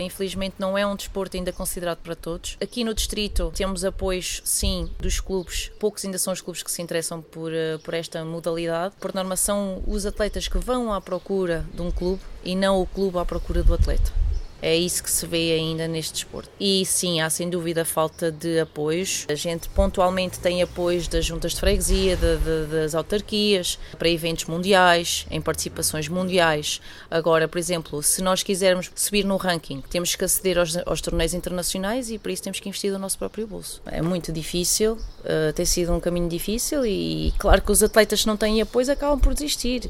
Infelizmente não é um desporto ainda considerado para todos. Aqui no distrito temos apoios, sim, dos clubes. Poucos ainda são os clubes que se interessam por esta modalidade. Por norma são os atletas que vão à procura de um clube e não o clube à procura do atleta. É isso que se vê ainda neste desporto. E sim, há sem dúvida falta de apoios. A gente pontualmente tem apoios das juntas de freguesia, das autarquias, para eventos mundiais, em participações mundiais. Agora, por exemplo, se nós quisermos subir no ranking, temos que aceder aos torneios internacionais e para isso temos que investir do nosso próprio bolso. É muito difícil, tem sido um caminho difícil e claro que os atletas que não têm apoios acabam por desistir.